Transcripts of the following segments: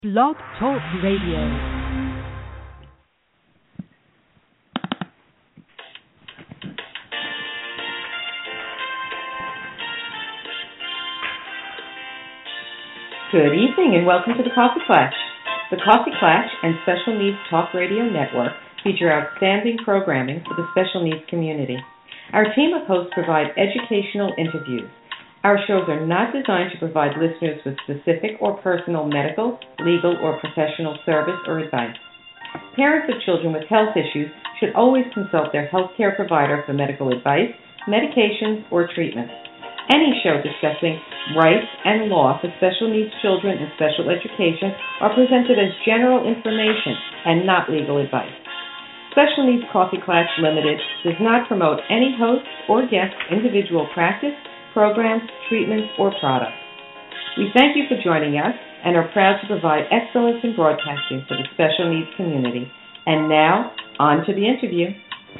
Blog Talk Radio. Good evening and welcome to the Coffee Klatch. The Coffee Klatch and Special Needs Talk Radio Network feature outstanding programming for the special needs community. Our team of hosts provide educational interviews. Our shows are not designed to provide listeners with specific or personal medical, legal, or professional service or advice. Parents of children with health issues should always consult their healthcare provider for medical advice, medications, or treatments. Any show discussing rights and law for special needs children and special education are presented as general information and not legal advice. Special Needs Coffee Klatch Limited does not promote any host's or guest's individual practice, programs, treatments, or products. We thank you for joining us and are proud to provide excellence in broadcasting for the special needs community. And now, on to the interview.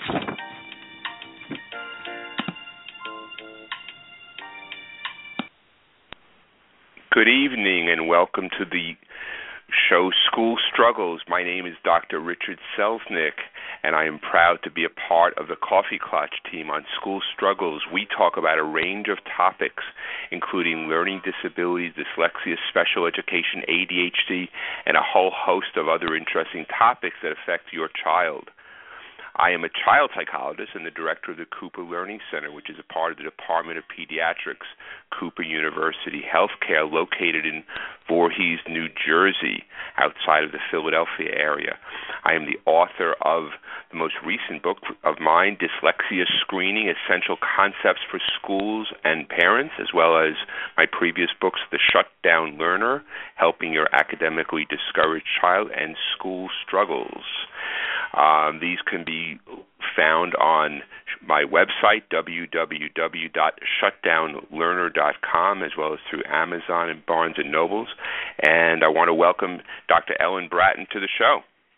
Good evening and welcome to the show School Struggles. My name is Dr. Richard Selznick, and I am proud to be a part of the Coffee Klatch team on School Struggles. We talk about a range of topics, including learning disabilities, dyslexia, special education, ADHD, and a whole host of other interesting topics that affect your child. I am a child psychologist and the director of the Cooper Learning Center, which is a part of the Department of Pediatrics, Cooper University Healthcare, located in Voorhees, New Jersey, outside of the Philadelphia area. I am the author of the most recent book of mine, Dyslexia Screening, Essential Concepts for Schools and Parents, as well as my previous books, The Shutdown Learner, Helping Your Academically Discouraged Child, and School Struggles. These can be found on my website, www.shutdownlearner.com, as well as through Amazon and Barnes & Nobles. And I want to welcome Dr. Ellen Bratton to the show.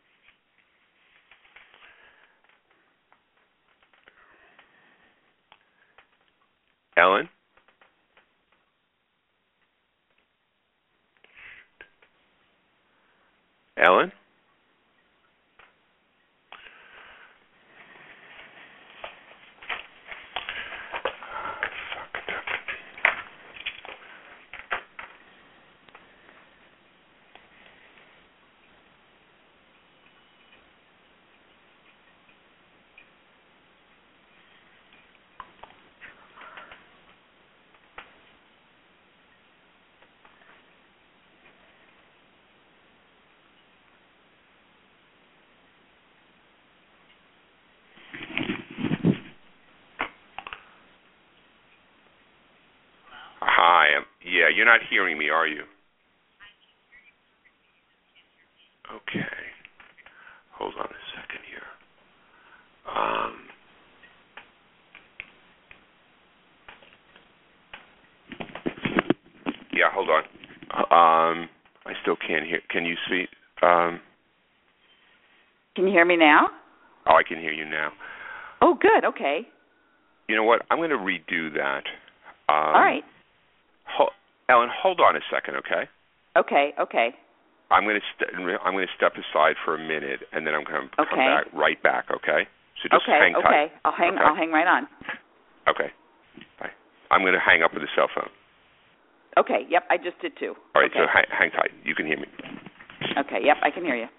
Ellen? Ellen? Yeah, you're not hearing me, are you? Okay. Hold on a second here. Yeah, hold on. I still can't hear. Can you see? Can you hear me now? Oh, I can hear you now. Oh, good. Okay. You know what? I'm going to redo that. All right. Ellen, hold on a second, okay? Okay. I'm going to step aside for a minute, and then I'm going to come right back, okay? So just hang tight. Okay. I'll hang right on. Okay. Bye. I'm going to hang up with the cell phone. Okay. Yep. I just did too. All right. Okay. So hang tight. You can hear me. Okay. Yep. I can hear you.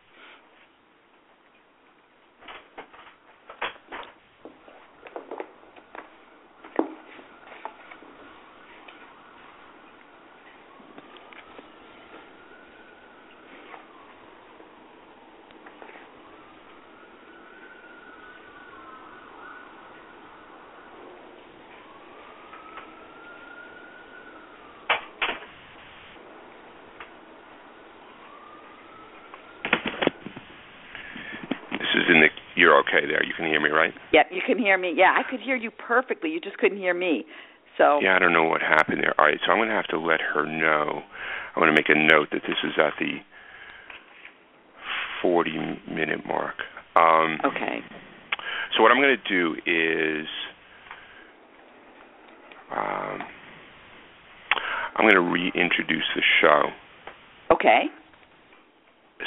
You're okay there. You can hear me, right? Yeah, you can hear me. Yeah, I could hear you perfectly. You just couldn't hear me. So. Yeah, I don't know what happened there. All right, so I'm going to have to let her know. I'm going to make a note that this is at the 40-minute mark. Okay. So what I'm going to do is I'm going to reintroduce the show. Okay.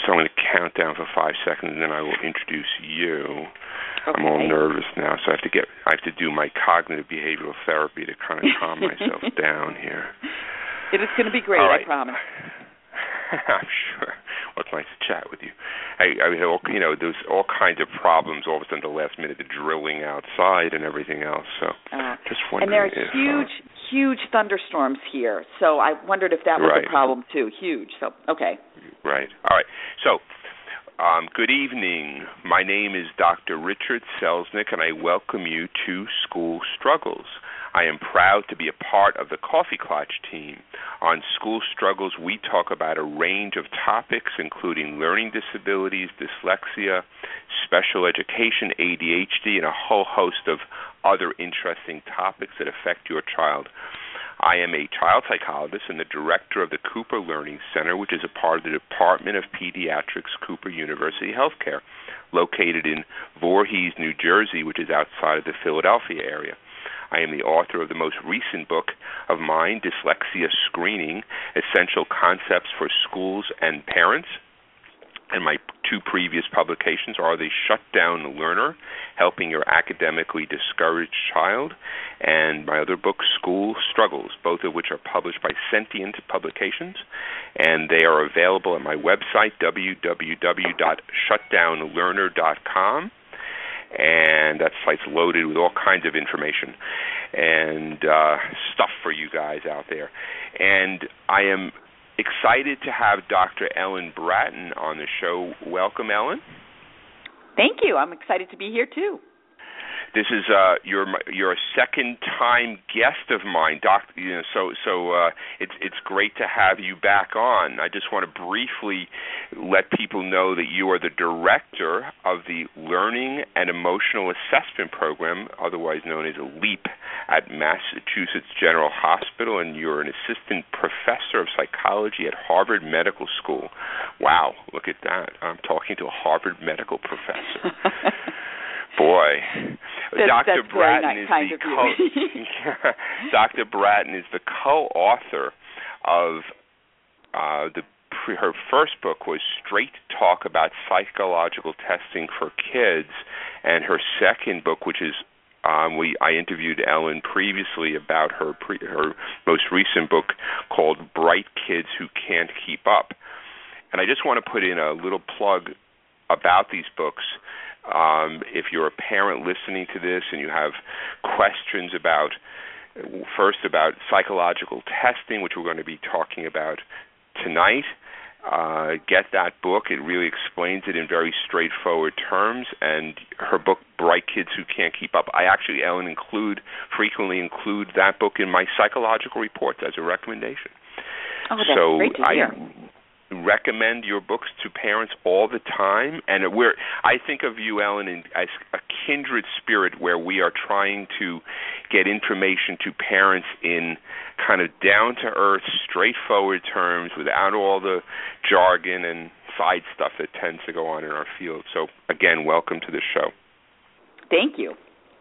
So I'm going to count down for 5 seconds, and then I will introduce you. Okay. I'm all nervous now, so I have to do my cognitive behavioral therapy to kind of calm myself down here. It is going to be great, right. I promise. I'm sure. Well, it's nice to chat with you. There's all kinds of problems all of a sudden at the last minute, the drilling outside and everything else. So just wondering. And there are huge thunderstorms here. So I wondered if that was a problem too. Huge. So, okay. Right. All right. So, good evening. My name is Dr. Richard Selznick, and I welcome you to School Struggles. I am proud to be a part of the Coffee Klatch team. On School Struggles, we talk about a range of topics, including learning disabilities, dyslexia, special education, ADHD, and a whole host of other interesting topics that affect your child. I am a child psychologist and the director of the Cooper Learning Center, which is a part of the Department of Pediatrics, Cooper University Healthcare, located in Voorhees, New Jersey, which is outside of the Philadelphia area. I am the author of the most recent book of mine, Dyslexia Screening, Essential Concepts for Schools and Parents. And my two previous publications are The Shutdown Learner, Helping Your Academically Discouraged Child, and my other book, School Struggles, both of which are published by Sentient Publications. And they are available at my website, www.shutdownlearner.com. And that site's loaded with all kinds of information and stuff for you guys out there. And I am excited to have Dr. Ellen Bratton on the show. Welcome, Ellen. Thank you. I'm excited to be here, too. This is you're a second-time guest of mine, Doctor. It's great to have you back on. I just want to briefly let people know that you are the director of the Learning and Emotional Assessment Program, otherwise known as LEAP, at Massachusetts General Hospital, and you're an assistant professor of psychology at Harvard Medical School. Wow, look at that! I'm talking to a Harvard medical professor. Boy, Dr. Bratton is Dr. Bratton is the co-author of her first book was Straight Talk About Psychological Testing for Kids, and her second book, which is I interviewed Ellen previously about her most recent book called Bright Kids Who Can't Keep Up. And I just want to put in a little plug about these books. If you're a parent listening to this and you have questions about psychological testing, which we're going to be talking about tonight, get that book. It really explains it in very straightforward terms. And her book, Bright Kids Who Can't Keep Up, I actually, Ellen, frequently include that book in my psychological reports as a recommendation. Oh, that's great to hear. Recommend your books to parents all the time, and I think of you, Ellen, as a kindred spirit where we are trying to get information to parents in kind of down-to-earth, straightforward terms without all the jargon and side stuff that tends to go on in our field. So, again, welcome to the show. Thank you.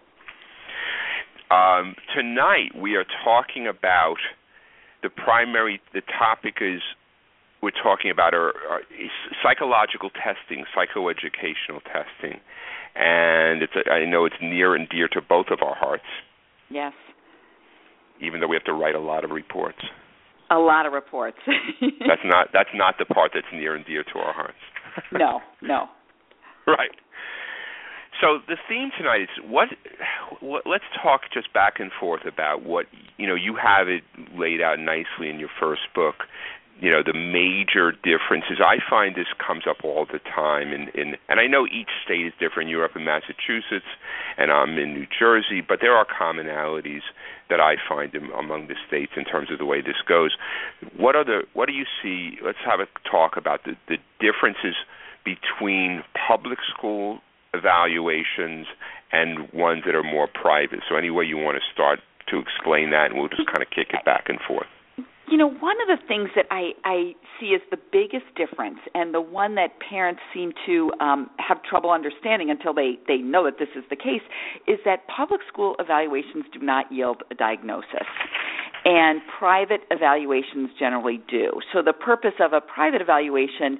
Tonight we are talking about the topic is we're talking about our psychological testing, psychoeducational testing, and I know it's near and dear to both of our hearts. Yes. Even though we have to write a lot of reports. A lot of reports. That's not the part that's near and dear to our hearts. No. Right. So the theme tonight is let's talk just back and forth about what you have it laid out nicely in your first book. The major differences. I find this comes up all the time, and I know each state is different. You're up in Massachusetts, and I'm in New Jersey, but there are commonalities that I find among the states in terms of the way this goes. What do you see? Let's have a talk about the differences between public school evaluations and ones that are more private. So any way you want to start to explain that, and we'll just kind of kick it back and forth. One of the things that I see as the biggest difference, and the one that parents seem to have trouble understanding until they know that this is the case, is that public school evaluations do not yield a diagnosis, and private evaluations generally do. So the purpose of a private evaluation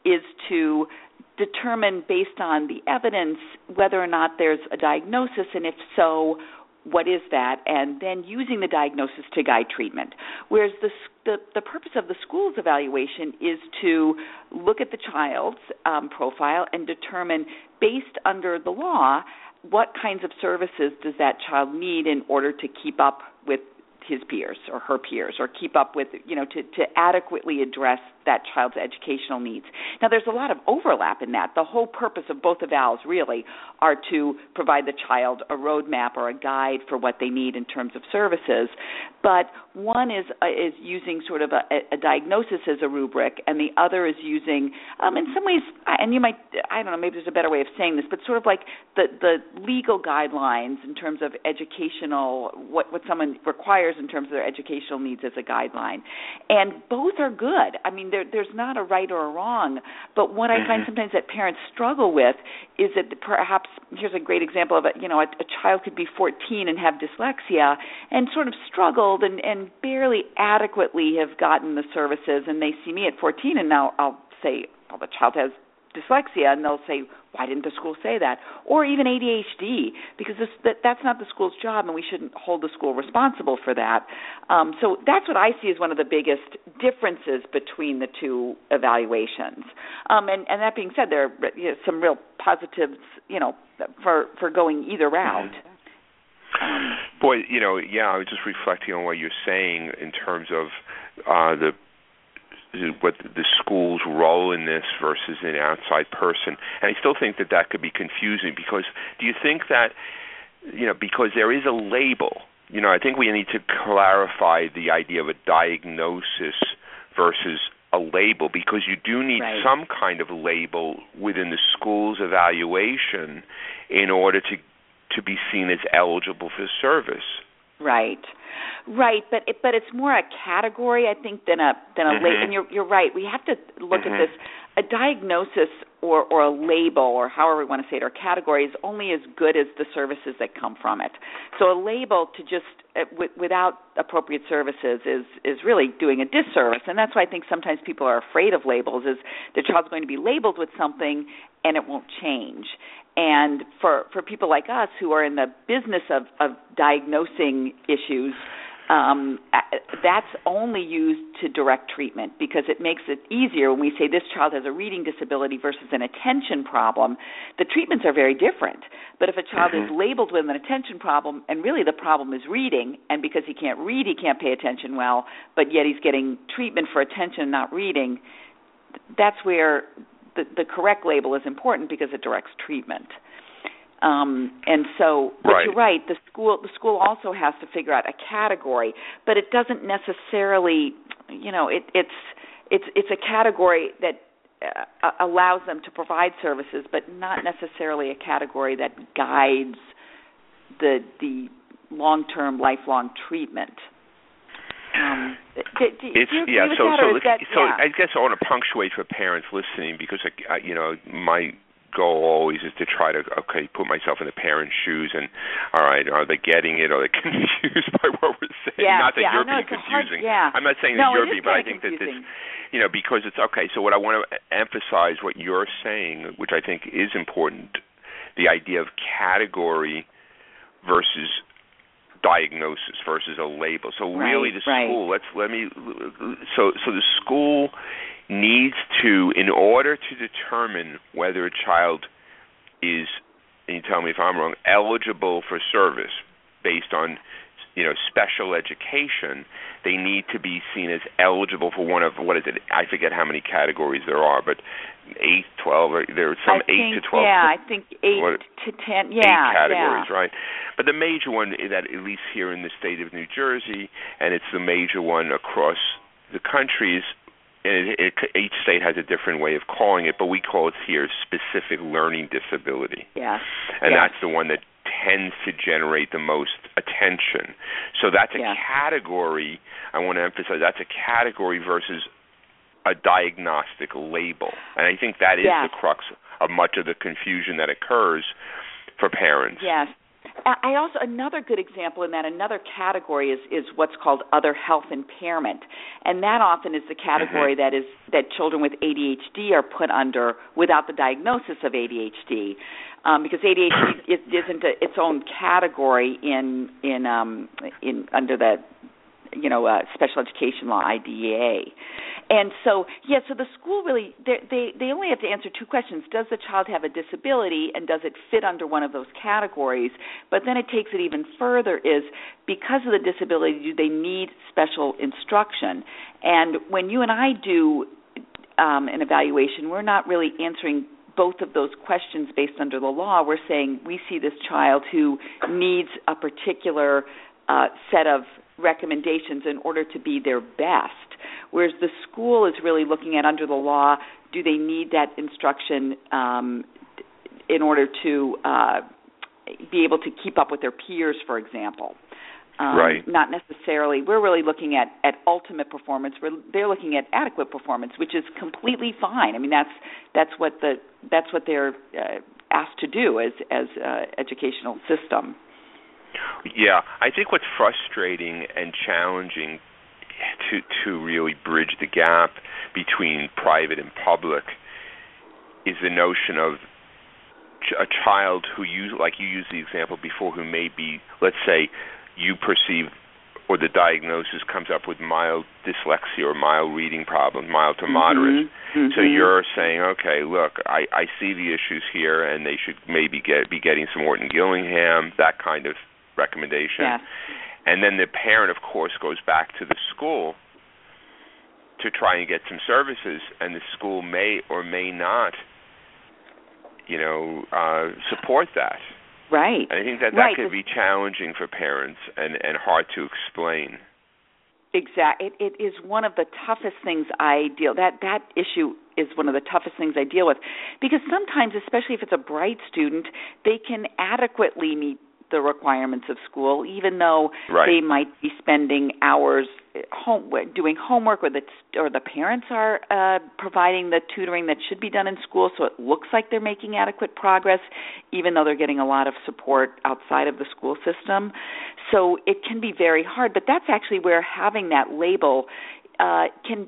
is to determine based on the evidence whether or not there's a diagnosis, and if so, what is that, and then using the diagnosis to guide treatment. Whereas the purpose of the school's evaluation is to look at the child's profile and determine, based under the law, what kinds of services does that child need in order to keep up with his peers or her peers, or keep up with, to adequately address that child's educational needs. Now, there's a lot of overlap in that. The whole purpose of both evals really are to provide the child a roadmap or a guide for what they need in terms of services, but one is using sort of a diagnosis as a rubric, and the other is using, in some ways, and you might, I don't know, maybe there's a better way of saying this, but sort of like the legal guidelines in terms of educational, what someone requires in terms of their educational needs as a guideline. And both are good. I mean, there's not a right or a wrong, but what I find sometimes that parents struggle with is that perhaps, here's a great example of it, a child could be 14 and have dyslexia and sort of struggled and barely adequately have gotten the services, and they see me at 14 and now I'll say, well, the child has dyslexia, and they'll say, why didn't the school say that? Or even ADHD, because that's not the school's job, and we shouldn't hold the school responsible for that. So that's what I see as one of the biggest differences between the two evaluations. And that being said, there are some real positives, for going either route. Boy, I was just reflecting on what you're saying in terms of what the school's role in this versus an outside person. And I still think that could be confusing, because do you think that, because there is a label, I think we need to clarify the idea of a diagnosis versus a label, because you do need some kind of label within the school's evaluation in order to be seen as eligible for service. Right, but it's more a category, I think, than a label. And you're right. We have to look at this. A diagnosis or a label, or however we want to say it, or category, is only as good as the services that come from it. So a label to just without appropriate services is really doing a disservice, and that's why I think sometimes people are afraid of labels. Is the child's going to be labeled with something and it won't change. And for people like us who are in the business of diagnosing issues, that's only used to direct treatment, because it makes it easier when we say this child has a reading disability versus an attention problem. The treatments are very different. But if a child is labeled with an attention problem, and really the problem is reading, and because he can't read, he can't pay attention well, but yet he's getting treatment for attention, not reading, that's where the correct label is important, because it directs treatment. And so, but you're right. The school also has to figure out a category, but it doesn't necessarily, it's a category that allows them to provide services, but not necessarily a category that guides the long-term, lifelong treatment. I guess I want to punctuate for parents listening, because my goal always is to try to put myself in the parents' shoes, and all right, are they getting it? Are they confused by what we're saying? Not that you're being confusing. I'm not saying that you're being, but I think that this, because it's okay. So what I want to emphasize, what you're saying, which I think is important, the idea of category versus diagnosis versus a label. So really, the school. So the school needs to, in order to determine whether a child is, and you tell me if I'm wrong, eligible for service based on, special education, they need to be seen as eligible for one of, what is it? I forget how many categories there are, but 8, 12, or there are some 8 to 12. Yeah, I think 8 to 10. 8 categories, right? But the major one that, at least here in the state of New Jersey, and it's the major one across the country, is, and each state has a different way of calling it, but we call it here specific learning disability. And that's the one that tends to generate the most attention. So that's a category, I want to emphasize, that's a category versus a diagnostic label. And I think that is the crux of much of the confusion that occurs for parents. Yes. I also, another good example in that, another category is what's called other health impairment, and that often is the category that children with ADHD are put under without the diagnosis of ADHD, because ADHD isn't its own category in under the special education law, IDEA. And so the school really, they only have to answer two questions. Does the child have a disability, and does it fit under one of those categories? But then it takes it even further, is because of the disability, do they need special instruction? And when you and I do an evaluation, we're not really answering both of those questions based under the law. We're saying we see this child who needs a particular set of recommendations in order to be their best, whereas the school is really looking at, under the law, do they need that instruction in order to be able to keep up with their peers, for example. Right. Not necessarily. We're really looking at ultimate performance. They're looking at adequate performance, which is completely fine. I mean, that's what they're asked to do as educational system. Yeah, I think what's frustrating and challenging to really bridge the gap between private and public is the notion of a child who like you used the example before, who may be, let's say, you perceive or the diagnosis comes up with mild dyslexia or mild reading problems, mild to moderate. So you're saying, okay, look, I see the issues here, and they should maybe be getting some Orton-Gillingham, that kind of recommendation. Yeah. And then the parent, of course, goes back to the school to try and get some services, and the school may or may not, support that. Right. And I think that could be challenging for parents and hard to explain. Exactly. It is one of the toughest things that issue is one of the toughest things I deal with, because sometimes, especially if it's a bright student, they can adequately meet the requirements of school, even though they might be spending hours doing homework, or the parents are providing the tutoring that should be done in school, so it looks like they're making adequate progress, even though they're getting a lot of support outside of the school system. So it can be very hard, but that's actually where having that label can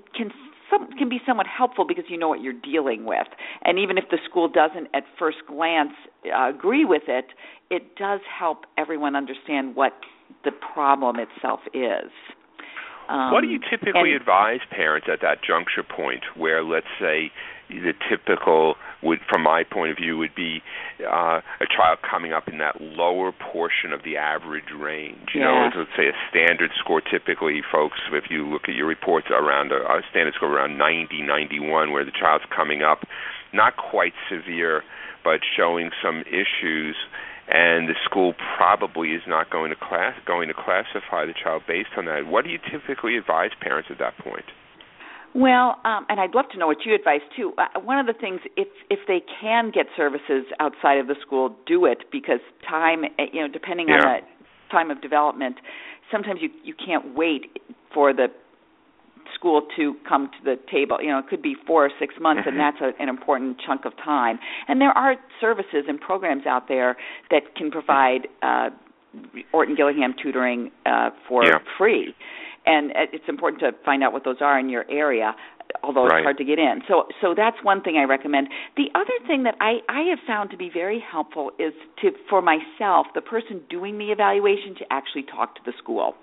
be somewhat helpful, because you know what you're dealing with. And even if the school doesn't at first glance agree with it, it does help everyone understand what the problem itself is. What do you typically advise parents at that juncture point where, let's say, the typical, from my point of view, would be a child coming up in that lower portion of the average range? Let's say a standard score, typically, folks, if you look at your reports, around a standard score around 90, 91, where the child's coming up not quite severe, but showing some issues, and the school probably is not going to classify the child based on that. What do you typically advise parents at that point? Well, and I'd love to know what you advise too. One of the things, if they can get services outside of the school, do it, because time, depending on the time of development, sometimes you can't wait for the school to come to the table. It could be 4 or 6 months, and that's an important chunk of time. And there are services and programs out there that can provide Orton-Gillingham tutoring for free. And it's important to find out what those are in your area, although it's hard to get in. So that's one thing I recommend. The other thing that I have found to be very helpful is for myself, the person doing the evaluation, to actually talk to the school.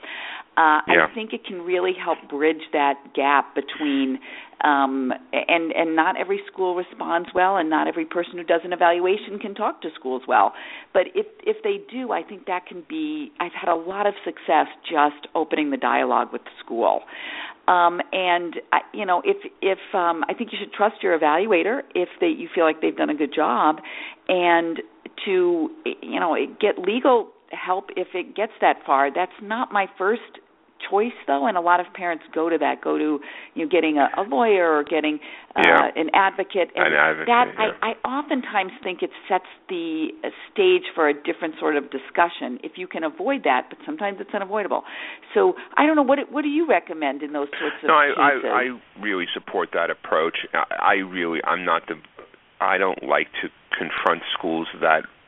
I think it can really help bridge that gap between and not every school responds well, and not every person who does an evaluation can talk to schools well. But if they do, I think that can be, I've had a lot of success just opening the dialogue with the school. And if I think you should trust your evaluator if you feel like they've done a good job, and to get legal help if it gets that far. That's not my first choice, though, and a lot of parents go to getting a lawyer or getting an advocate. And I oftentimes think it sets the stage for a different sort of discussion if you can avoid that, but sometimes it's unavoidable. So I don't know, what do you recommend in those sorts of cases? I really support that approach. I don't like to confront schools that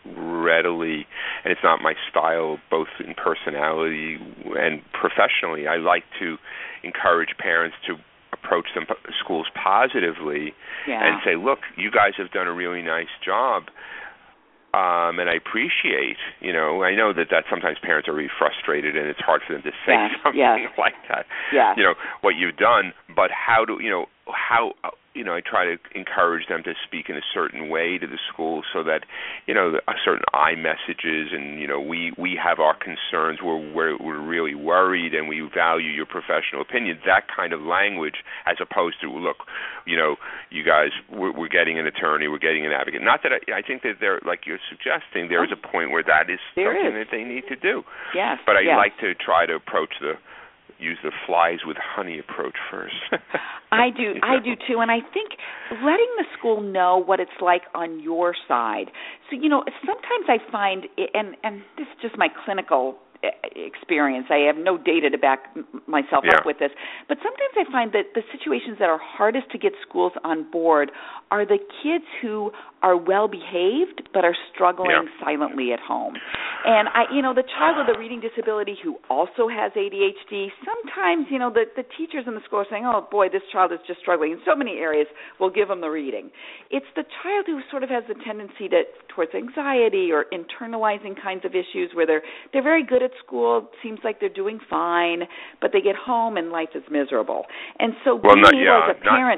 readily, and it's not my style, both in personality and professionally. I like to encourage parents to approach schools positively and say, look, you guys have done a really nice job. And I appreciate, I know that sometimes parents are really frustrated and it's hard for them to say something like that, what you've done, but how I try to encourage them to speak in a certain way to the school so that, certain I messages and, we have our concerns, we're really worried and we value your professional opinion, that kind of language, as opposed to, look, you guys, we're getting an attorney, we're getting an advocate. Not that I think that they're, like you're suggesting, there is a point where that is something that they need to do. Yes. But I like to try to use the flies with honey approach first. I do too, and I think letting the school know what it's like on your side. So, sometimes I find, and this is just my clinical experience, I have no data to back myself up with this, but sometimes I find that the situations that are hardest to get schools on board are the kids who are well behaved but are struggling silently at home. And the child with a reading disability who also has ADHD, sometimes, the teachers in the school are saying, oh boy, this child is just struggling in so many areas, we'll give them the reading. It's the child who sort of has the tendency towards anxiety or internalizing kinds of issues where they're very good at school, seems like they're doing fine, but they get home and life is miserable. And so being able as a parent,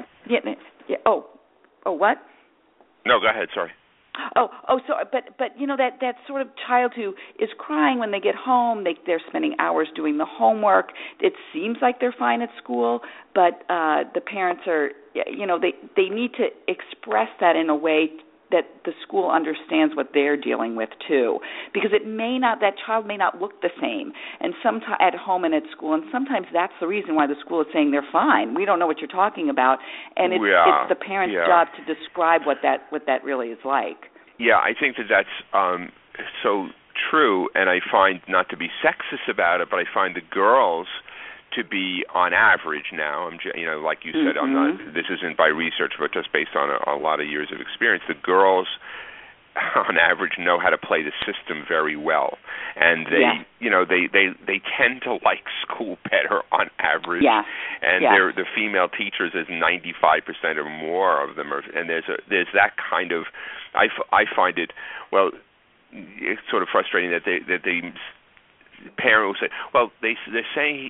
what? No, go ahead. Sorry. So, but that sort of child who is crying when they get home, they're spending hours doing the homework. It seems like they're fine at school, but the parents are, they need to express that in a way that the school understands what they're dealing with too, because that child may not look the same, and sometimes at home and at school, and sometimes that's the reason why the school is saying they're fine. We don't know what you're talking about, and it's the parent's job to describe what that really is like. Yeah, I think that's so true, and I find, not to be sexist about it, but I find the girls to be, on average now, like you said, I'm not. This isn't by research, but just based on a lot of years of experience. The girls, on average, know how to play the system very well, and they tend to like school better on average. And the female teachers, is 95% or more of them, and there's that kind of. I find it it's sort of frustrating that they parent will say, well, they're saying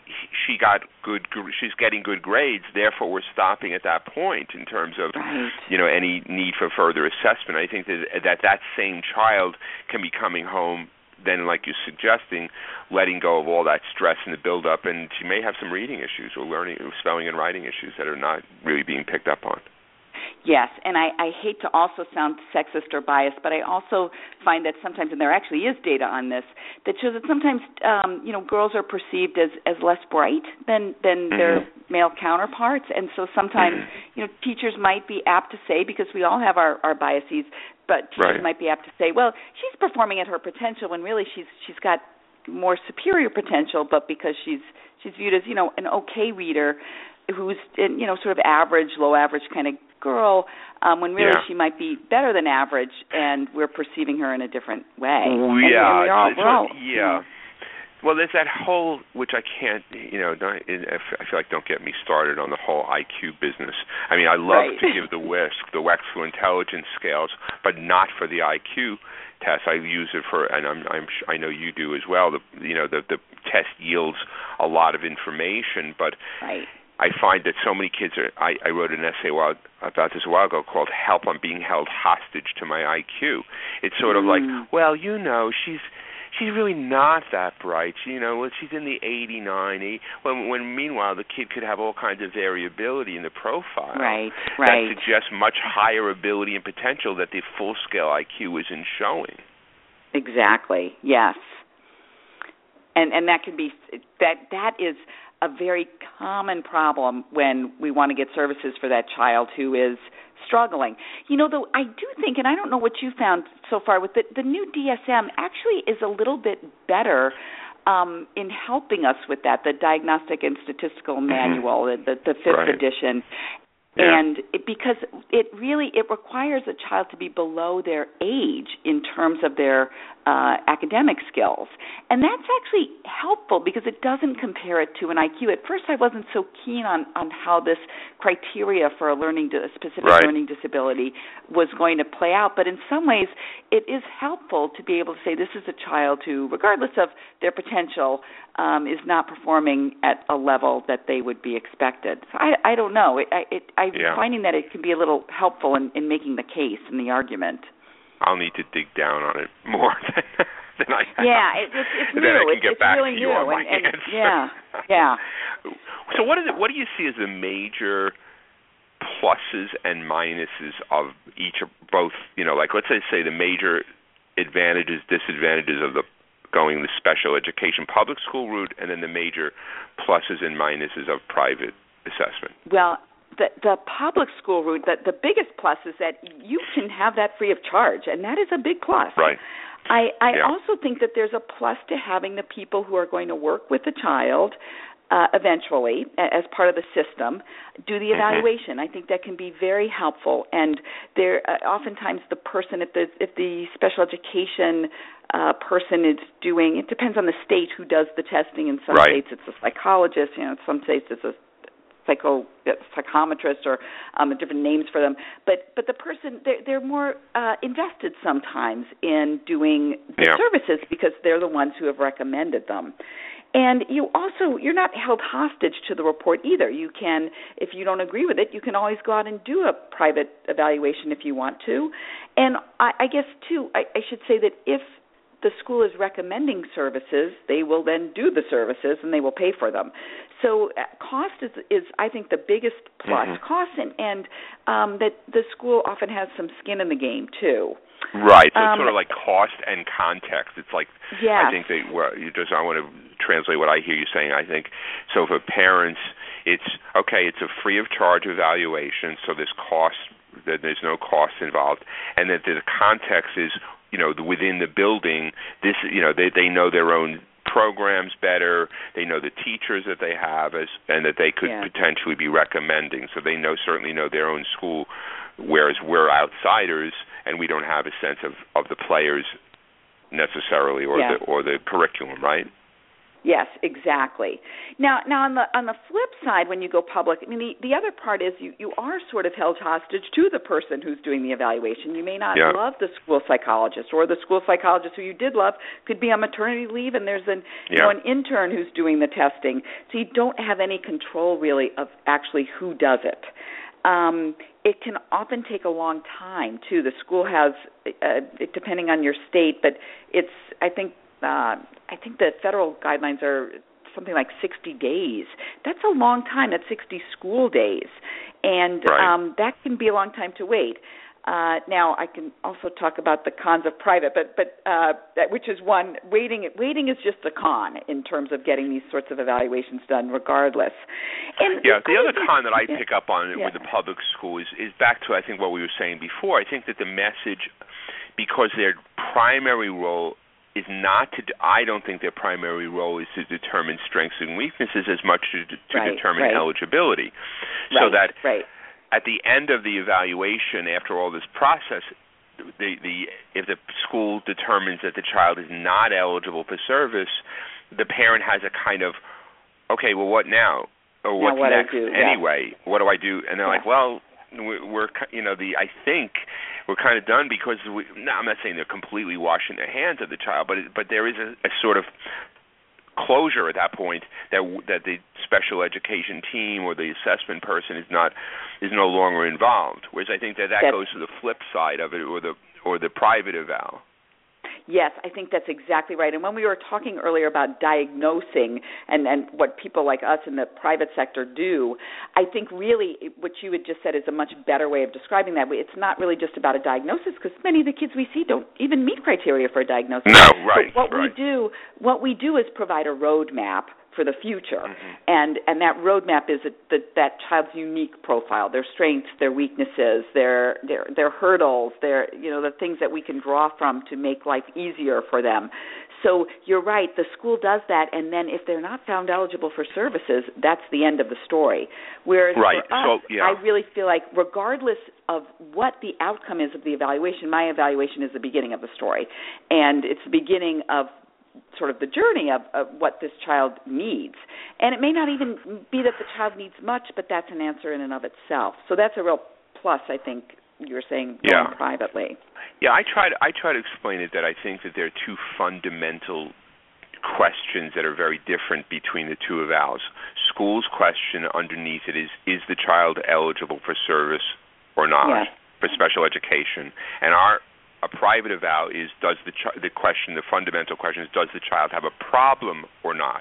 she's getting good grades, therefore we're stopping at that point in terms of any need for further assessment. I think that same child can be coming home then, like you're suggesting, letting go of all that stress and the build-up, and she may have some reading issues or spelling and writing issues that are not really being picked up on. Yes, and I hate to also sound sexist or biased, but I also find that sometimes, and there actually is data on this, that shows that sometimes, girls are perceived as less bright than their male counterparts, and so sometimes, teachers might be apt to say, because we all have our biases, but teachers might be apt to say, well, she's performing at her potential, when really she's got more superior potential, but because she's viewed as, an okay reader who's, sort of average, low average kind of girl, when really she might be better than average, and we're perceiving her in a different way. Well, there's that whole, which I can't, I feel like, don't get me started on the whole IQ business. I mean, I love to give the Wechsler intelligence scales, but not for the IQ test. I use it for, and I know you do as well. The test yields a lot of information, but I find that so many kids are. I wrote an essay about this a while ago called "Help! I'm Being Held Hostage to My IQ." It's sort of like, well, she's really not that bright. She's in the 89. When meanwhile the kid could have all kinds of variability in the profile. That suggests much higher ability and potential that the full scale IQ isn't showing. Exactly. Yes. And that can be that is a very common problem when we want to get services for that child who is struggling. Though I do think, and I don't know what you found so far with the new DSM actually is a little bit better in helping us with that, the Diagnostic and Statistical Manual, the fifth edition. And because it requires a child to be below their age in terms of their academic skills. And that's actually helpful because it doesn't compare it to an IQ. At first I wasn't so keen on how this criteria for a specific learning disability was going to play out. But in some ways it is helpful to be able to say this is a child who, regardless of their potential, is not performing at a level that they would be expected. So I don't know. I'm finding that it can be a little helpful in making the case and the argument. I'll need to dig down on it more than I have. Yeah, it's new. Then I can get back really to you new. on my answer. Yeah. So what do you see as the major pluses and minuses of each of both, like let's say the major advantages, disadvantages of going the special education public school route, and then the major pluses and minuses of private assessment? Well, the public school route, the biggest plus is that you can have that free of charge, and that is a big plus. Right. I also think that there's a plus to having the people who are going to work with the child eventually as part of the system do the evaluation. I think that can be very helpful, and there oftentimes the person if the special education person is doing, it depends on the state who does the testing. In some states it's a psychologist, in some states it's a psychometrist or different names for them, but the person they're more invested sometimes in doing the services because they're the ones who have recommended them. And you're not held hostage to the report either. You can, if you don't agree with it, you can always go out and do a private evaluation if you want to. And I guess too, I should say that if the school is recommending services, they will then do the services and they will pay for them. So cost is I think the biggest plus. Cost and that the school often has some skin in the game too. Right. So it's sort of like cost and context. It's like I think I want to translate what I hear you saying. I think so for parents, it's a free of charge evaluation, so there's no cost involved, and that the context is within the building, this, they know their own programs better, they know the teachers that they have, and that they could potentially be recommending. So they certainly know their own school, whereas we're outsiders and we don't have a sense of the players necessarily or the curriculum, right? Yes, exactly. Now on the flip side, when you go public, I mean, the other part is you are sort of held hostage to the person who's doing the evaluation. You may not love the school psychologist, or the school psychologist who you did love could be on maternity leave, and there's an intern who's doing the testing. So you don't have any control really of actually who does it. It can often take a long time too. The school has, depending on your state, but I think the federal guidelines are something like 60 days. That's a long time. That's 60 school days. And that can be a long time to wait. Now, I can also talk about the cons of private, but which is one, waiting is just a con in terms of getting these sorts of evaluations done regardless. And the other con that I pick up on with the public school is back to, I think, what we were saying before. I think that the message, because their primary role is not to, I don't think their primary role is to determine strengths and weaknesses as much to determine eligibility. So that at the end of the evaluation, after all this process, if the school determines that the child is not eligible for service, the parent has a kind of, okay, well, what now? Or what's next anyway? What do I do? And they're like, well, we're I think we're kind of done because I'm not saying they're completely washing their hands of the child, but there is a sort of closure at that point that the special education team or the assessment person is no longer involved. Whereas I think that goes to the flip side of it, or the private eval. Yes, I think that's exactly right. And when we were talking earlier about diagnosing and what people like us in the private sector do, I think really what you had just said is a much better way of describing that. It's not really just about a diagnosis, because many of the kids we see don't even meet criteria for a diagnosis. No, right. But what we do is provide a roadmap for the future. And that roadmap is that child's unique profile, their strengths, their weaknesses, their hurdles, their the things that we can draw from to make life easier for them. So you're right, the school does that, and then if they're not found eligible for services, that's the end of the story. Whereas for us, I really feel like regardless of what the outcome is of the evaluation, my evaluation is the beginning of the story. And it's the beginning of sort of the journey of what this child needs. And it may not even be that the child needs much, but that's an answer in and of itself. So that's a real plus, I think, you were saying going privately. Yeah, I try to explain it that I think that there are two fundamental questions that are very different between the two evals. School's question underneath it is the child eligible for service or not, for special education? And a private eval is the fundamental question is, does the child have a problem or not?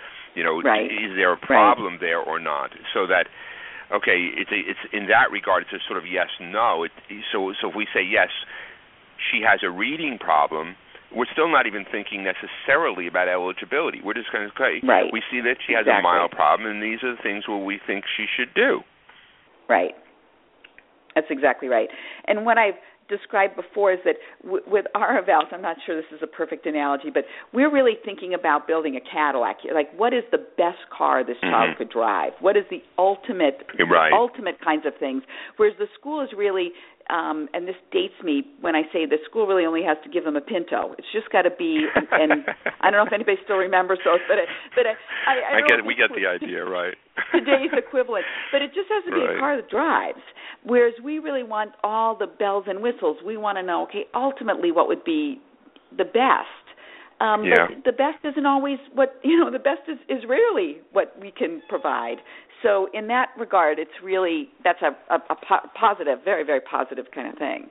Is there a problem there or not? So that, okay, it's in that regard, it's a sort of yes, no. So if we say yes, she has a reading problem, we're still not even thinking necessarily about eligibility. We're just going to say, we see that she has a mild problem, and these are the things where we think she should do. Right. That's exactly right. And what I've described before is that with our evals, I'm not sure this is a perfect analogy, but we're really thinking about building a Cadillac. Like, what is the best car this child could drive? What is the ultimate kinds of things? Whereas the school is really, and this dates me when I say the school really only has to give them a Pinto. It's just got to be, and I don't know if anybody still remembers those, but I get it. We get the idea, right? Today's equivalent, but it just has to be a car that drives. Whereas we really want all the bells and whistles. We want to know, okay, ultimately what would be the best. But the best isn't always the best is rarely what we can provide. So in that regard, that's a positive, very, very positive kind of thing.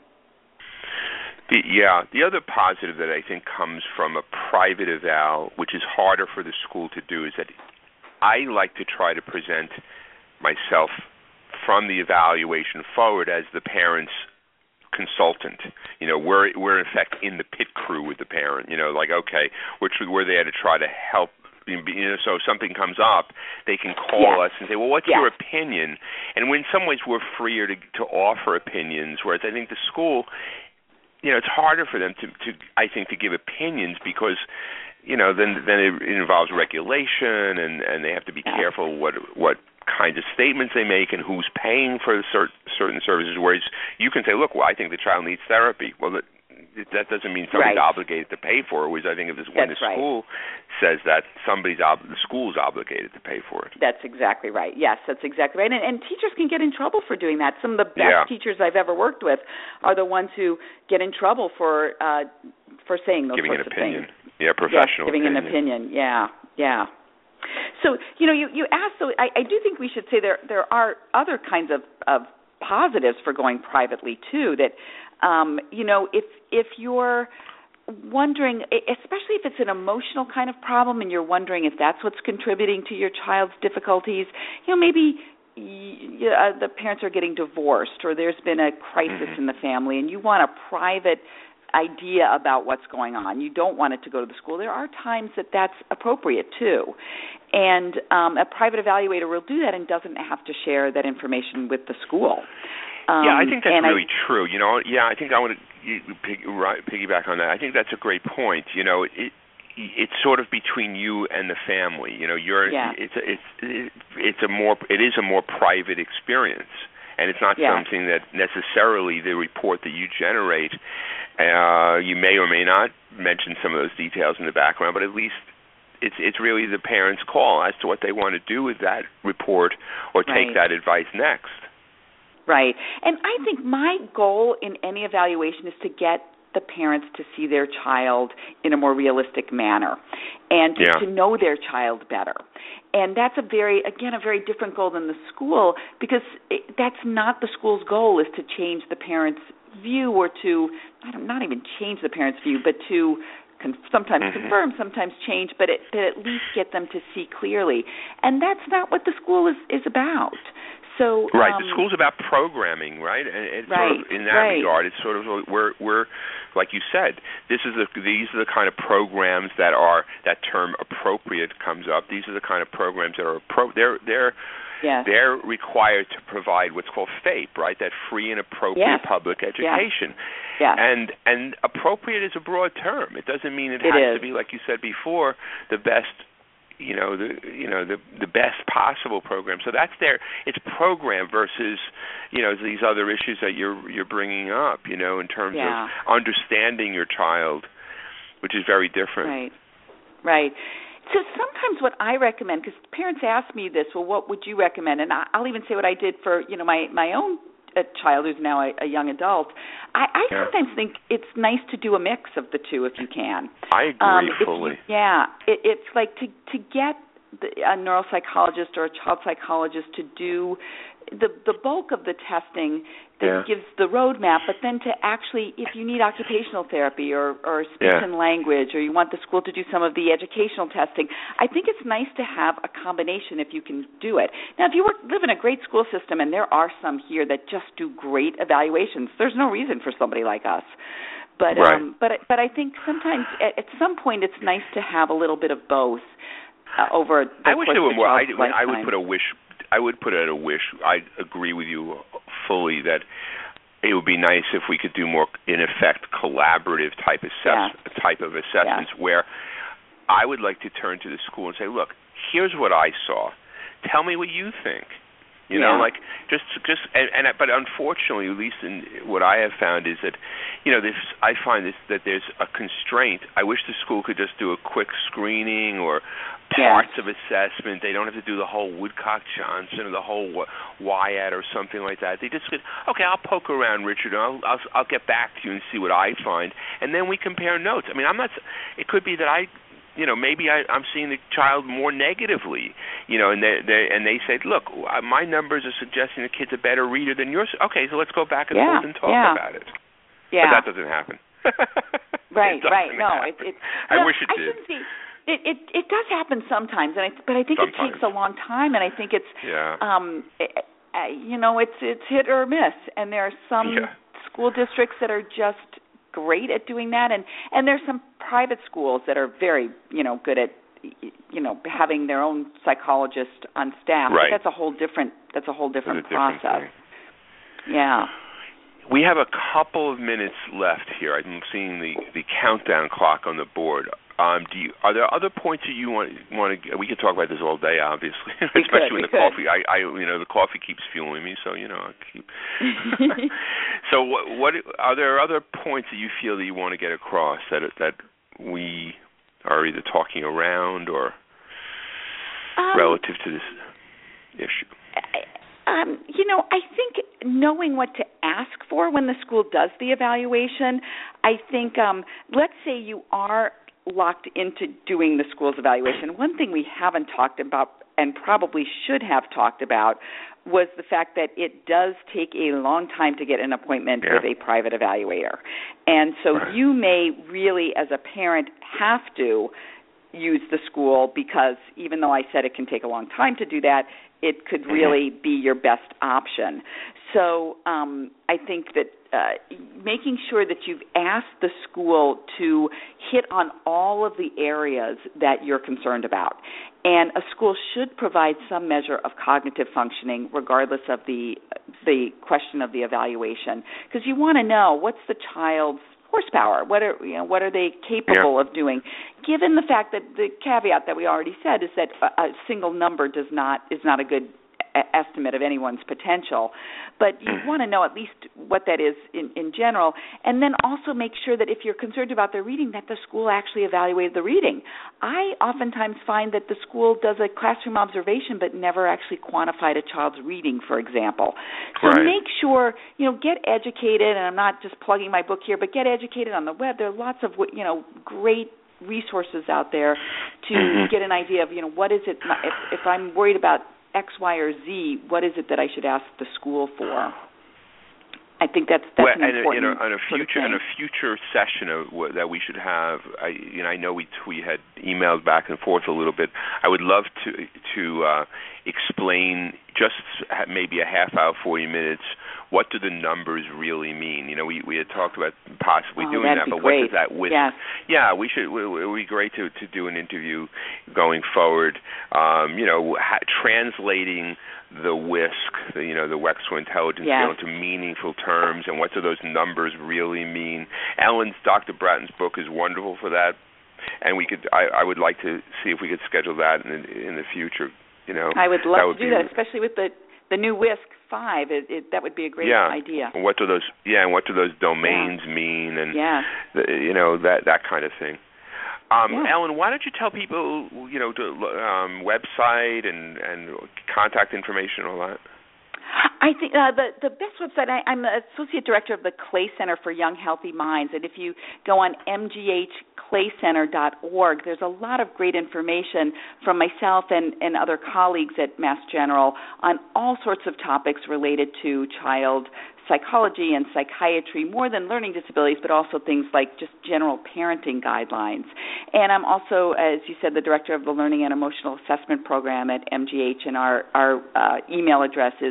The other positive that I think comes from a private eval, which is harder for the school to do, is that I like to try to present myself from the evaluation forward as the parent's consultant. We're in effect in the pit crew with the parent. Okay, we're there to try to help. So if something comes up, they can call us and say, well, what's your opinion? And in some ways we're freer to offer opinions, whereas I think the school, it's harder for them to give opinions because then it involves regulation and they have to be careful what kinds of statements they make and who's paying for certain services, whereas you can say, look, I think the child needs therapy. Well, that doesn't mean somebody's obligated to pay for it, whereas I think when the school says that, the school's obligated to pay for it. That's exactly right. Yes, that's exactly right. And teachers can get in trouble for doing that. Some of the best teachers I've ever worked with are the ones who get in trouble for saying those sorts of things. Yeah, professional giving an opinion. Yeah. So, you asked, so I do think we should say there are other kinds of positives for going privately, too, that, if you're wondering, especially if it's an emotional kind of problem and you're wondering if that's what's contributing to your child's difficulties, maybe the parents are getting divorced or there's been a crisis in the family and you want a private idea about what's going on. You don't want it to go to the school. There are times that that's appropriate too. And a private evaluator will do that and doesn't have to share that information with the school. I think that's really true. I think I want to piggyback on that. I think that's a great point. It's sort of between you and the family. It is a more private experience. And it's not something that necessarily the report that you generate, you may or may not mention some of those details in the background, but at least it's really the parent's call as to what they want to do with that report or take that advice next. Right. And I think my goal in any evaluation is to get the parents to see their child in a more realistic manner and to know their child better. And that's a very different goal than the school, because that's not the school's goal, is to change the parent's view or to, not even change the parent's view, but to sometimes confirm, sometimes change, but at least get them to see clearly. And that's not what the school is about. So right, the school's about programming, right? And it's right, sort of, in that regard, it's sort of we're like you said, these are the kind of programs that term appropriate comes up. These are the kind of programs that are they're required to provide what's called FAPE, right? That free and appropriate public education. Yes. And appropriate is a broad term. It doesn't mean it has to be, like you said before, the best. The best possible program. So that's it's program versus these other issues that you're bringing up. In terms of understanding your child, which is very different. Right. So sometimes what I recommend, because parents ask me this, well, what would you recommend? And I'll even say what I did for my own child who's now a young adult. I sometimes think it's nice to do a mix of the two if you can. I agree fully. It's like to get a neuropsychologist or a child psychologist to do the bulk of the testing that gives the roadmap, but then to actually, if you need occupational therapy or speech and language, or you want the school to do some of the educational testing, I think it's nice to have a combination if you can do it. Now, if you live in a great school system, and there are some here that just do great evaluations, there's no reason for somebody like us. But but I think sometimes at some point it's nice to have a little bit of both over the I wish course there were of more. lifetime. I would put a wish. I would put it a wish. I agree with you fully that it would be nice if we could do more, in effect, collaborative type of assessments where I would like to turn to the school and say, look, here's what I saw. Tell me what you think. But unfortunately, at least in what I have found is that, I find that there's a constraint. I wish the school could just do a quick screening or parts of assessment. They don't have to do the whole Woodcock-Johnson or the whole WIAT or something like that. They just could, okay, I'll poke around, Richard, and I'll get back to you and see what I find, and then we compare notes. I mean, it could be that maybe I'm seeing the child more negatively, and they say, look, my numbers are suggesting the kid's a better reader than yours. Okay, so let's go back and forth and talk about it. Yeah. But that doesn't happen. Right. No, I wish it did. It does happen sometimes, but I think it takes a long time, and I think it's it's hit or miss, and there are some school districts that are just great at doing that, and there's some private schools that are very good at having their own psychologist on staff. Right. But that's a whole different process. Yeah. We have a couple of minutes left here. I'm seeing the countdown clock on the board. Are there other points that you want to? We could talk about this all day, obviously, especially when the coffee. The coffee keeps fueling me, so I'll keep. So, what are there other points that you feel that you want to get across that we are either talking around or relative to this issue? I think knowing what to ask for when the school does the evaluation, I think, let's say you are locked into doing the school's evaluation. One thing we haven't talked about and probably should have talked about was the fact that it does take a long time to get an appointment with a private evaluator. And so you may really, as a parent, have to use the school because even though I said it can take a long time to do that, it could really be your best option. So I think that making sure that you've asked the school to hit on all of the areas that you're concerned about. And a school should provide some measure of cognitive functioning regardless of the question of the evaluation, because you want to know what's the child's horsepower, what are they capable of doing, given the fact that the caveat that we already said is that a single number is not a good estimate of anyone's potential, but you want to know at least what that is in general, and then also make sure that if you're concerned about their reading, that the school actually evaluated the reading. I oftentimes find that the school does a classroom observation but never actually quantified a child's reading, for example. So make sure, get educated, and I'm not just plugging my book here, but get educated on the web. There are lots of, great resources out there to get an idea of, what is it, if I'm worried about X, Y, or Z, what is it that I should ask the school for? I think that's an important in a future session that we should have. I know we had emailed back and forth a little bit. I would love to explain just maybe a half hour, 40 minutes. What do the numbers really mean? We had talked about possibly doing that, but great. What does that WISC? Yes. Yeah, we should. It would be great to do an interview going forward. Translating the WISC, the Wexler Intelligence Scale, into meaningful terms, and what do those numbers really mean? Dr. Bratton's book is wonderful for that, and I would like to see if we could schedule that in the future. I would love to do that, especially with the new WISC 5. That would be a great idea. And what do those domains mean, and that kind of thing. Ellen, why don't you tell people, the website and contact information and all that? I think the best website, I'm the Associate Director of the Clay Center for Young Healthy Minds, and if you go on mghclaycenter.org, there's a lot of great information from myself and other colleagues at Mass General on all sorts of topics related to child psychology and psychiatry, more than learning disabilities, but also things like just general parenting guidelines. And I'm also, as you said, the director of the Learning and Emotional Assessment Program at MGH, and our email address is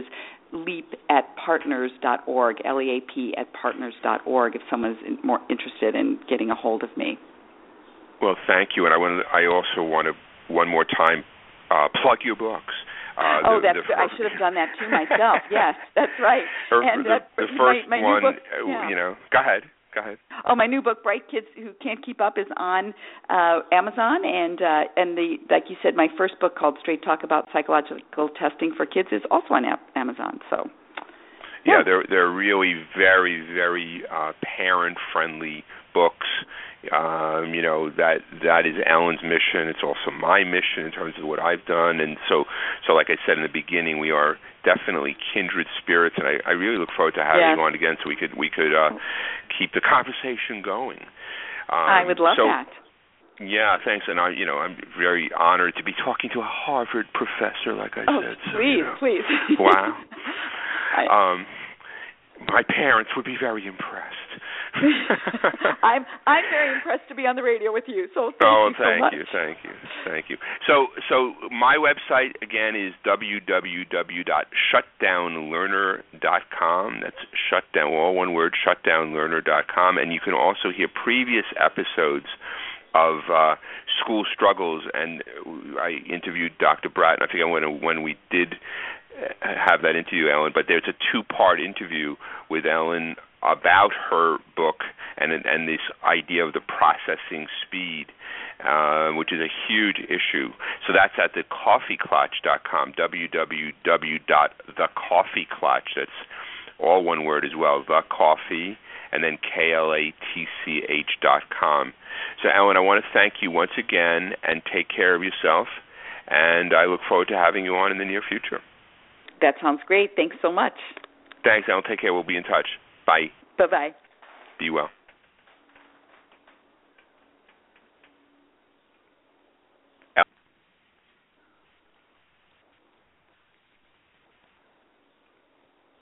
leap@partners.org, LEAP@partners.org, if someone's more interested in getting a hold of me. Well, thank you. And I also want to, one more time, plug your books. I should have done that too myself. Yes, that's right. And the first my one, new book, Go ahead. Oh, my new book, Bright Kids Who Can't Keep Up, is on Amazon, and like you said, my first book called Straight Talk About Psychological Testing for Kids is also on Amazon. So, they're really very, very parent-friendly books. That is Ellen's mission. It's also my mission in terms of what I've done, and so like I said in the beginning, we are definitely kindred spirits, and I really look forward to having you on again so we could keep the conversation going. I would love that. Yeah, thanks, and I'm very honored to be talking to a Harvard professor, like I said. Please. Wow. My parents would be very impressed. I'm very impressed to be on the radio with you. So thank you. So my website again is www.shutdownlearner.com. That's shutdown, all one word, shutdownlearner.com, and you can also hear previous episodes of School Struggles, and I interviewed Dr. Bratton. I forget when we did have that interview, Ellen, but there's a 2-part interview with Ellen about her book and this idea of the processing speed, which is a huge issue. So that's at thecoffeeclotch.com, www.thecoffeeclotch. That's all one word as well, the coffee, and then KLATCH.com. So, Ellen, I want to thank you once again, and take care of yourself, and I look forward to having you on in the near future. That sounds great. Thanks so much. Thanks, Ellen. Take care. We'll be in touch. Bye. Bye-bye. Be well.